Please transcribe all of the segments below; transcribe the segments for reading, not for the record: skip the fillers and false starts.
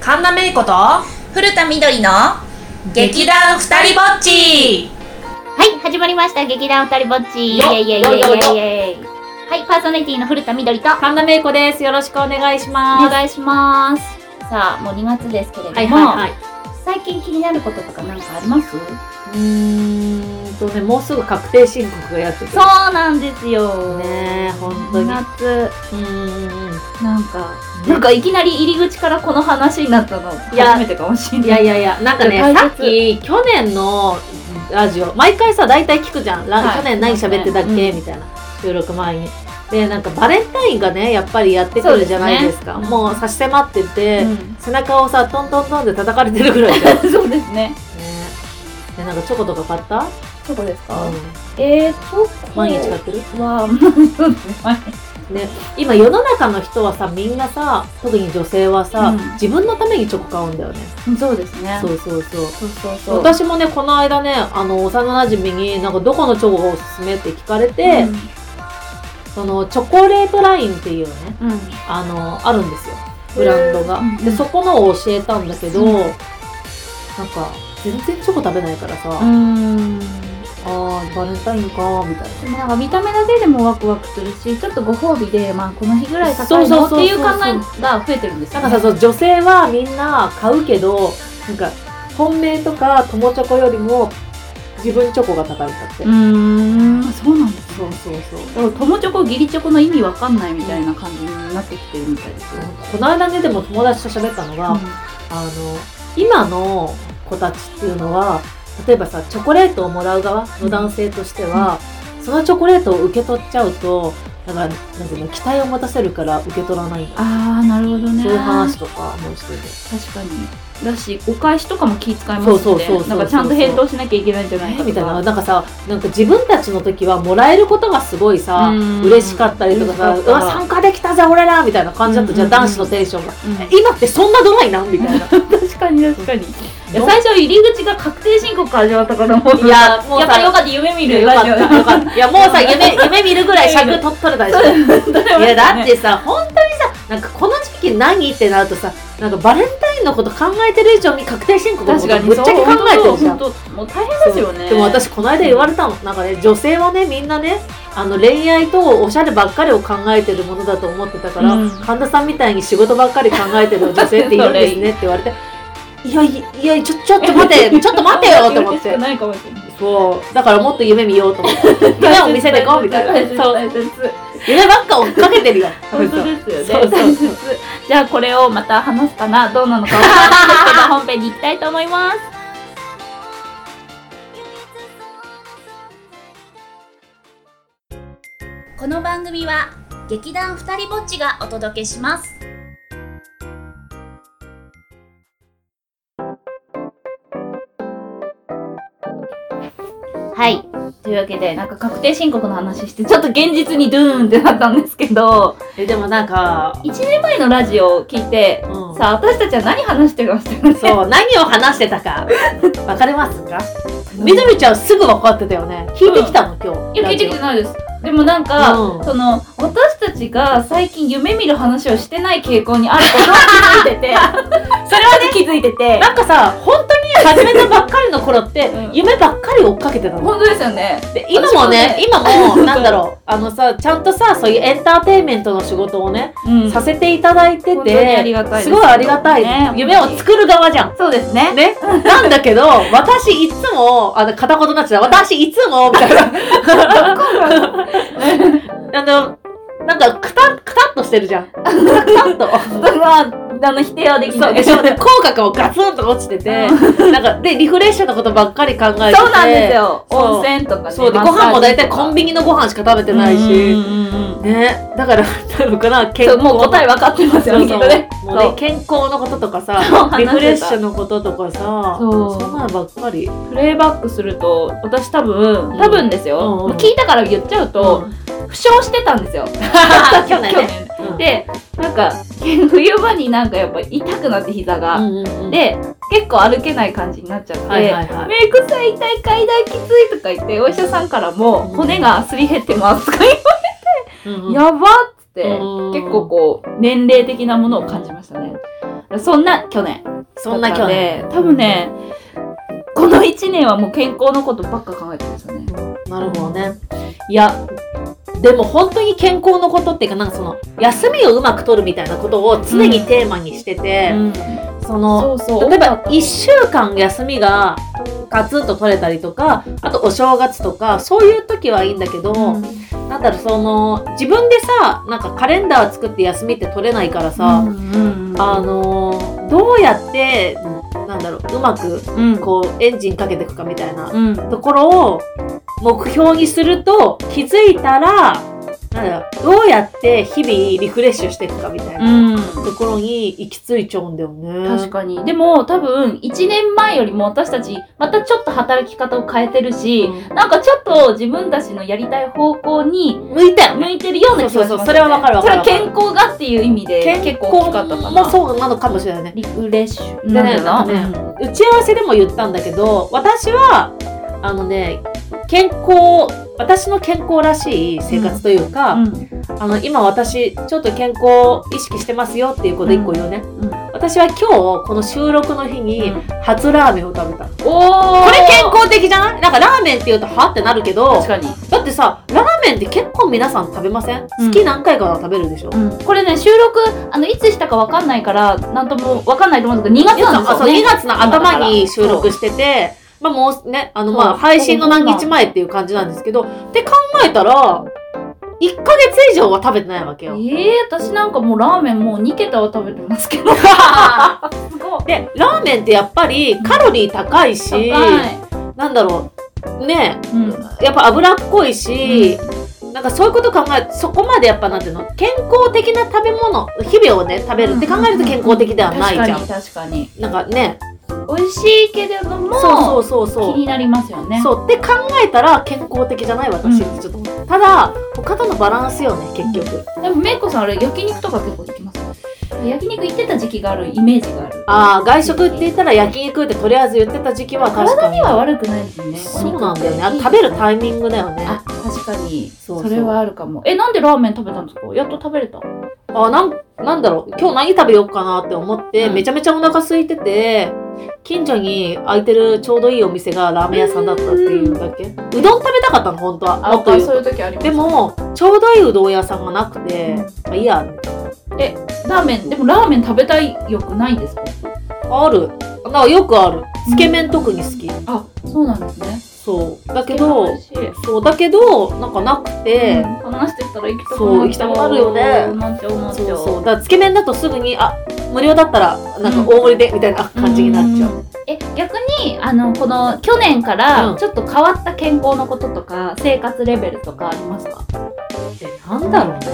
神田芽衣子と古田みどりの劇団ふたりぼっち。 はい、始まりました劇団ふたりぼっち。イよエイイエイイエイイエイイエイ。はい、パーソナリティの古田みどりと神田芽衣子です。よろしくお願いします。 お願いします。さあ、もう2月ですけれども、 はいはいはい。 最近気になることとか何かあります？ もうすぐ確定申告がやってくる。 そうなんですよねえ、本当に。 2月なんかいきなり入り口からこの話になったの初めてかもしれない。 いやなんかね、さっき去年のラジオ毎回さ大体聞くじゃん、去年何喋ってたっけ、みたいな、収録前に。でなんかバレンタインがねやっぱりやってくるじゃないですか。もう差し迫ってて、背中をさトントントンで叩かれてるぐらいじゃん。 そうですね。 でなんかチョコとか買った？ チョコですか？チョコ毎日買ってる？ そうですね。今世の中の人はさ、みんなさ、特に女性はさ、自分のためにチョコ買うんだよね。 そうですね。 そう。私もね、この間ね、幼馴染になんかどこのチョコがおすすめって聞かれて、そのチョコレートラインっていうね、あるんですよ、ブランドが。で、そこのを教えたんだけど、なんか全然チョコ食べないからさ、バレンタインかみたいな。 でもなんか見た目だけでもワクワクするし、ちょっとご褒美でこの日ぐらい高いのっていう考えが増えてるんですよね。 なんかさ、女性はみんな買うけど、なんか本命とか友チョコよりも自分チョコが高いんだって。 そうなんです。 そう。 友チョコ義理チョコの意味わかんないみたいな感じになってきてるみたいですよ。 この間ね、でも友達と喋ったのが、今の子たちっていうのは、例えばさ、チョコレートをもらう側の男性としては、そのチョコレートを受け取っちゃうと、なんていうの、期待を持たせるから受け取らないんだ。 なるほどね。 そういう話とかもしてて。 確かに。だし、お返しとかも気遣いますので、なんかちゃんと返答しなきゃいけないんじゃないかとか。 みたいな。なんかさ、なんか自分たちの時はもらえることがすごいさ、嬉しかったりとかさ、うわ、参加できたぜ、俺らみたいな感じだった。じゃあ男子のテンションが。今ってそんなドライなんみたいな。 確かに。いや、最初入り口が確定申告から始まったから、もういや、もうやっぱりよかった、夢見る。 よかった。いや、もうさ、夢見るぐらい尺取れたでしょ。いや、だってさ、本当にさ、なんかこの時期何ってなるとさ、なんかバレンタインのこと考えてる以上に確定申告のことぶっちゃけ考えてるじゃん。 もう大変ですよね。 でも私この間言われたの。なんかね、女性はね、みんなね、恋愛とおしゃればっかりを考えてるものだと思ってたから、神田さんみたいに仕事ばっかり考えてる女性っているんですねって言われて、いや、ちょっと待てよって思って。そう。だからもっと夢見ようと思って。夢を見せてこうみたいな。そう。夢ばっか追っかけてるよ。 本当ですよね。じゃあこれをまた話すかな、どうなのかわからないですけど、本編に行きたいと思います。この番組は劇団ふたりぼっちがお届けします。はい。というわけで、なんか確定申告の話して、ちょっと現実にドゥーンってなったんですけど、 でもなんか、 1年前のラジオを聞いて、さあ、私たちは何話してましたかね。 そう、何を話してたか、わかりますか？みどりちゃんすぐ分かってたよね。聞いてきたの、今日。 いや、聞いてきてないです。でもなんか、私たちが最近夢見る話をしてない傾向にあることに気づいてて、それはね、気づいてて。 なんかさ、本当に始めたばっかりの頃って、夢ばっかり追っかけてたの。 本当ですよね。 で、今も、なんだろう、ちゃんとさ、そういうエンターテインメントの仕事をね、させていただいてて、すごいありがたい。夢を作る側じゃん。 そうですね。 なんだけど、私いつも、片言になっちゃう。私いつも、みたいな。なんか、くたっとしてるじゃん。くたっと。 否定はできない。 でしょ。で、口角もガツンと落ちてて、なんか、で、リフレッシュのことばっかり考えてて。 そうなんですよ。温泉とかね。 そうで、ご飯も大体コンビニのご飯しか食べてないし。ね。だから、 もう答え分かってますよね、きっとね。 もうね、健康のこととかさ、リフレッシュのこととかさ、そんなのばっかり。 プレイバックすると、私多分ですよ。聞いたから言っちゃうと、負傷してたんですよ。 去年で、なんか冬場になんかやっぱ痛くなって膝が、で結構歩けない感じになっちゃって、メイクさん痛い階段きついとか言って、お医者さんからも骨がすり減ってますとか言われて、やばっって結構こう年齢的なものを感じましたね。 そんな去年。 そんな去年。 多分ね、この1年はもう健康のことばっか考えてるんですよね。 なるほどね。いや、でも本当に健康のことっていうか、なんかその、休みをうまく取るみたいなことを常にテーマにしてて、その、例えば1週間休みがガツンと取れたりとか、あとお正月とか、そういう時はいいんだけど、なんだろう、その、自分でさ、なんかカレンダー作って休みって取れないからさ、どうやって、なんだろう、うまく、こう、エンジンかけていくかみたいなところを目標にすると、気づいたら、なんだろう、どうやって日々リフレッシュしていくかみたいなところに行き着いちゃうんだよね。 確かに。でも多分1年前よりも私たちまたちょっと働き方を変えてるし、なんかちょっと自分たちのやりたい方向に向いてるような気がします、ね。 それはわかるわかる。 それは健康がっていう意味で結構大きかったかな。 もそうなのかもしれないね。 リフレッシュ。 でね、打ち合わせでも言ったんだけど、私は私の健康らしい生活というか、今私ちょっと健康を意識してますよっていうこと一個言うね。私は今日この収録の日に初ラーメンを食べた。これ健康的じゃない？なんかラーメンって言うとはってなるけど、 確かに。 だってさ、ラーメンって結構皆さん食べません？月何回かは食べるでしょ。 これね、収録いつしたかわかんないからなんともわかんないと思うんですけど、2月なんですよね。 2月の頭に収録してて。まあもうね、配信の何日前っていう感じなんですけど、って考えたら、1ヶ月以上は食べてないわけよ。 私なんかもうラーメンもう2桁は食べてますけど。すごい。で、ラーメンってやっぱりカロリー高いし、なんだろう、ね、やっぱ脂っこいし、なんかそういうこと考えて、そこまでやっぱなんていうの、健康的な食べ物、日々をね、食べるって考えると健康的ではないじゃん。 確かに。 なんかね、 美味しいけれどもそう気になりますよね。 そうって考えたら健康的じゃない私ってちょっと思う。ただ他とのバランスよね結局。 でもめいこさんあれ焼肉とか結構できます？焼肉行ってた時期があるイメージがある。 外食って言ったら焼肉ってとりあえず言ってた時期は確かに。 体には悪くないですね。 そうなんだよね。食べるタイミングだよね。 確かに。それはあるかも。なんでラーメン食べたんですか？やっと食べれた？ なんだろう、今日何食べようかなって思って、めちゃめちゃお腹空いてて、近所に開いてるちょうどいいお店がラーメン屋さんだったっていうだけ。うどん食べたかったの、本当は。もっと言うと。 そういう時あります。 でも、ちょうどいいうどん屋さんがなくて、まあいいや、みたいな。 でもラーメン食べたい欲ないですか？ ある。よくある。つけ麺特に好き。 そうなんですね。 そう。だけど、なんかなくて、 話してたら行きたくなるよね。そう。だからつけ麺だとすぐに、無料だったら、なんか大盛りで、みたいな感じになっちゃう。 逆に、この去年からちょっと変わった健康のこととか、生活レベルとかありますか？ なんだろうね。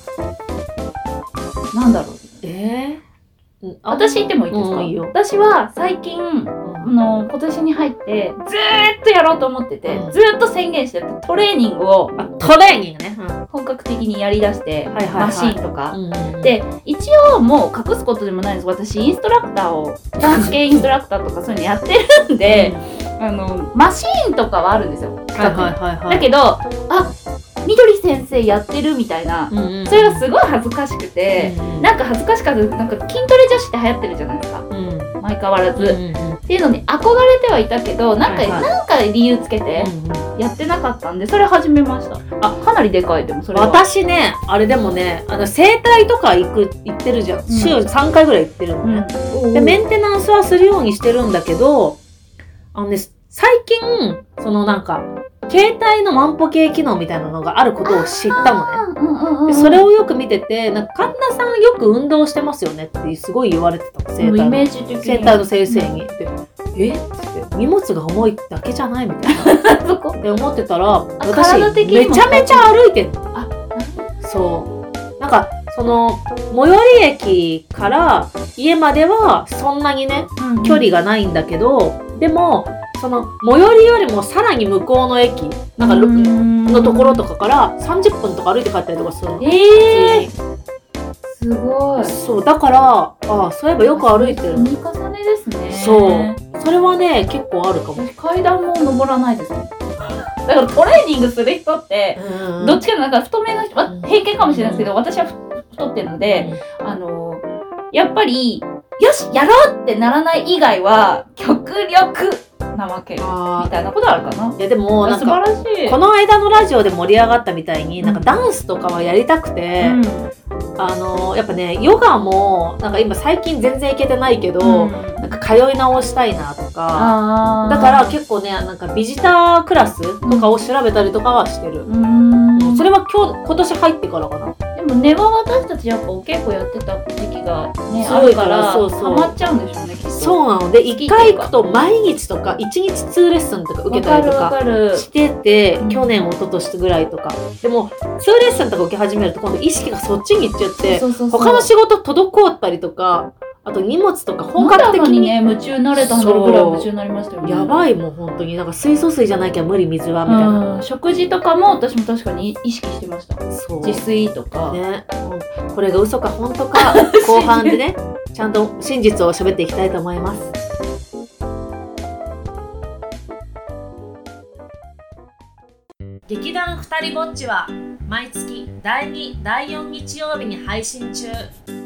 なんだろう。私言ってもいいですか？いいよ。私は最近、今年に入ってずーっとやろうと思ってて、ずーっと宣言しててトレーニングをね、 本格的にやりだして、マシーンとか、で一応もう隠すことでもないです。私インストラクターをダンス系インストラクターとかそういうのやってるんで、マシーンとかはあるんですよ。だけどみどり先生やってるみたいな、それがすごい恥ずかしくて、なんか恥ずかしかった。なんか筋トレ女子って流行ってるじゃないですか、相変わらず、っていうのに憧れてはいたけど、なんか理由つけてやってなかったんで、それ始めました。かなりでかい。でもそれは私ね、あれでもね、整体とか行ってるじゃん。週3回ぐらい行ってるのね。でメンテナンスはするようにしてるんだけど、最近なんか携帯の万歩計機能みたいなのがあることを知ったのね。でそれをよく見てて、なんか神田さんよく運動してますよねってすごい言われてたの。整体の先生に。でって荷物が重いだけじゃないみたいなって思ってたら、私めちゃめちゃ歩いてる。そう。なんか最寄り駅から家まではそんなにね、距離がないんだけど、でも最寄りよりもさらに向こうの駅のところとかから30分とか歩いて帰ったりとかするの。 すごい。 そうだから、そういえばよく歩いてる。 積み重ねですね。 そう。それはね結構あるかも。 階段も登らないですね。だからトレーニングする人ってどっちかなんか太めの人、偏見かもしれないですけど、私は太ってるので、やっぱりよしやろうってならない以外は極力怠けるみたいなことあるかな。 いやでもなんか素晴らしい。 この間のラジオで盛り上がったみたいに、なんかダンスとかはやりたくて、やっぱねヨガもなんか今最近全然行けてないけど、なんか通い直したいなとか、だから結構ねなんかビジタークラスとかを調べたりとかはしてる。それは今年入ってからかな。 でも根は私たちやっぱお稽古やってた時期がねあるからハマっちゃうんでしょうねきっと。 そうなので1回行くと毎日とか1日2レッスンとか受けたりとかしてて、去年一昨年ぐらいとかでも2レッスンとか受け始めると今度意識がそっちに行っちゃって他の仕事滞ったりとか、あと荷物とか本格的にね夢中になれたぐらい夢中になりましたよね。 やばいもん本当になんか水素水じゃなきゃ無理水はみたいな。 食事とかも私も確かに意識してました。 そう自炊とかね、これが嘘か本当か後半でねちゃんと真実を喋っていきたいと思います。劇団ふたりぼっちは毎月第2第4日曜日に配信中。